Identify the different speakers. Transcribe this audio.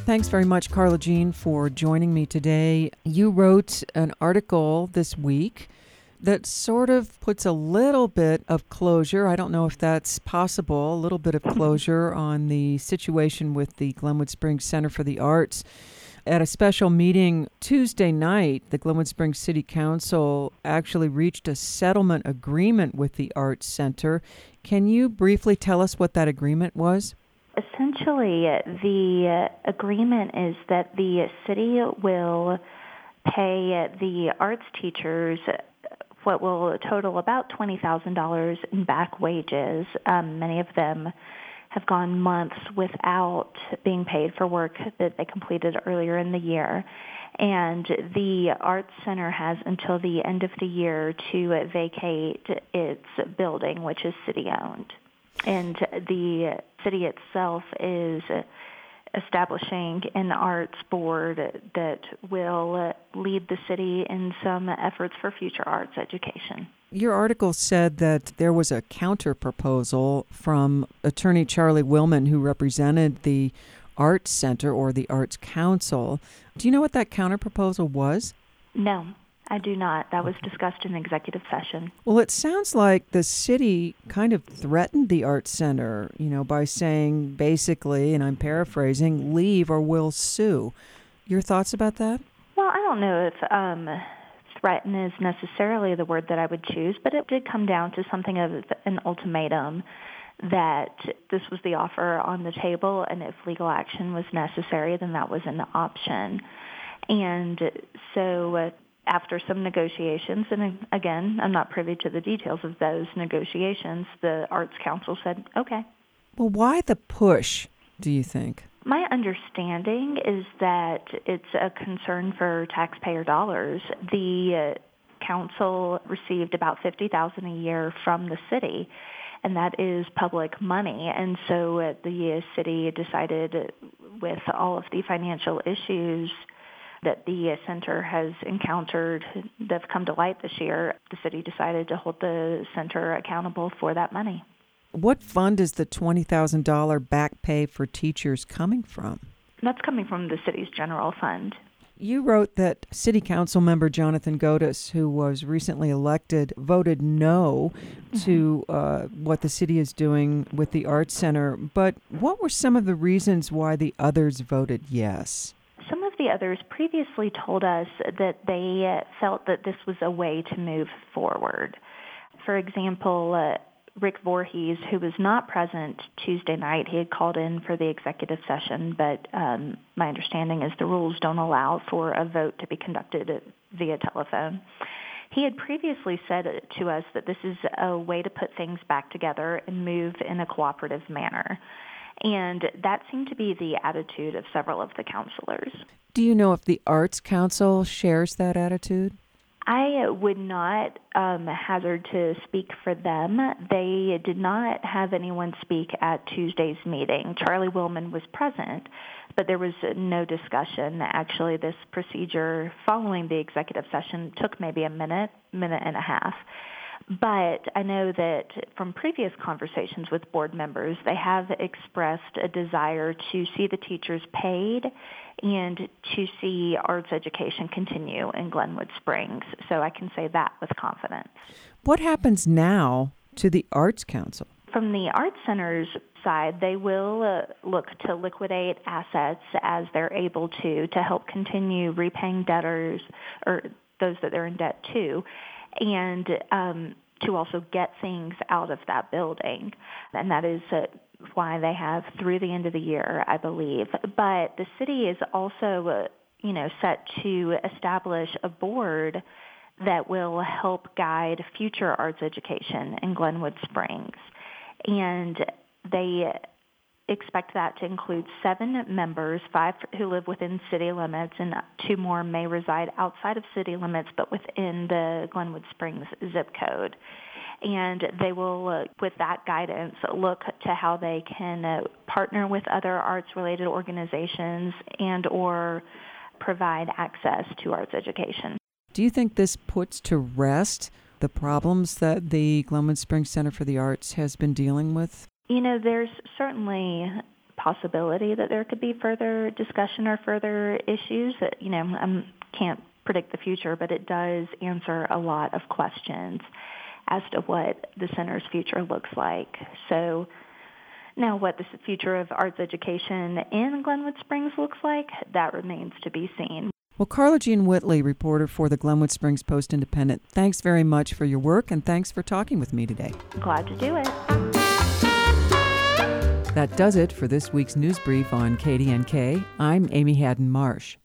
Speaker 1: Thanks very much, Carla Jean, for joining me today. You wrote an article this week that sort of puts a little bit of closure, I don't know if that's possible, a little bit of closure on the situation with the Glenwood Springs Center for the Arts. At a special meeting Tuesday night, the Glenwood Springs City Council actually reached a settlement agreement with the Arts Center. Can you briefly tell us what that agreement was?
Speaker 2: Essentially, the agreement is that the city will pay the arts teachers what will total about $20,000 in back wages. Many of them have gone months without being paid for work that they completed earlier in the year. And the Arts Center has until the end of the year to vacate its building, which is city-owned. And the city itself is establishing an arts board that will lead the city in some efforts for future arts education.
Speaker 1: Your article said that there was a counter-proposal from attorney Charlie Willman, who represented the Arts Center or the Arts Council. Do you know what that counter-proposal was?
Speaker 2: No, I do not. That was discussed in executive session.
Speaker 1: Well, it sounds like the city kind of threatened the Arts Center, by saying basically, and I'm paraphrasing, leave or we'll sue. Your thoughts about that?
Speaker 2: Well, I don't know if threaten is necessarily the word that I would choose, but it did come down to something of an ultimatum that this was the offer on the table, and if legal action was necessary, then that was an option. And so after some negotiations, and again, I'm not privy to the details of those negotiations, the Arts Council said, okay.
Speaker 1: Well, why the push, do you think?
Speaker 2: My understanding is that it's a concern for taxpayer dollars. The council received about $50,000 a year from the city, and that is public money. And so the city decided, with all of the financial issues that the center has encountered that have come to light this year, the city decided to hold the center accountable for that money.
Speaker 1: What fund is the $20,000 back pay for teachers coming from?
Speaker 2: That's coming from the city's general fund.
Speaker 1: You wrote that City Council member Jonathan Godis, who was recently elected, voted no to what the city is doing with the Arts Center. But what were some of the reasons why the others voted yes?
Speaker 2: Some of the others previously told us that they felt that this was a way to move forward. For example, Rick Voorhees, who was not present Tuesday night, he had called in for the executive session, but my understanding is the rules don't allow for a vote to be conducted via telephone. He had previously said to us that this is a way to put things back together and move in a cooperative manner. And that seemed to be the attitude of several of the counselors.
Speaker 1: Do you know if the Arts Council shares that attitude?
Speaker 2: I would not hazard to speak for them. They did not have anyone speak at Tuesday's meeting. Charlie Willman was present, but there was no discussion. Actually, this procedure following the executive session took maybe a minute and a half. But I know that from previous conversations with board members, they have expressed a desire to see the teachers paid and to see arts education continue in Glenwood Springs. So I can say that with confidence.
Speaker 1: What happens now to the Arts Council?
Speaker 2: From the Arts Center's side, they will look to liquidate assets as they're able to help continue repaying debtors or those that they're in debt to, and to also get things out of that building. And that is why they have through the end of the year, I believe. But the city is also, set to establish a board that will help guide future arts education in Glenwood Springs. And they expect that to include 7 members, 5 who live within city limits, and 2 more may reside outside of city limits but within the Glenwood Springs zip code. And they will, with that guidance, look to how they can partner with other arts-related organizations and or provide access to arts education.
Speaker 1: Do you think this puts to rest the problems that the Glenwood Springs Center for the Arts has been dealing with?
Speaker 2: There's certainly possibility that there could be further discussion or further issues. I can't predict the future, but it does answer a lot of questions as to what the center's future looks like. So now what the future of arts education in Glenwood Springs looks like, that remains to be seen.
Speaker 1: Well, Carla Jean Whitley, reporter for the Glenwood Springs Post-Independent, thanks very much for your work, and thanks for talking with me today.
Speaker 2: Glad to do it.
Speaker 1: That does it for this week's news brief on KDNK. I'm Amy Haddon Marsh.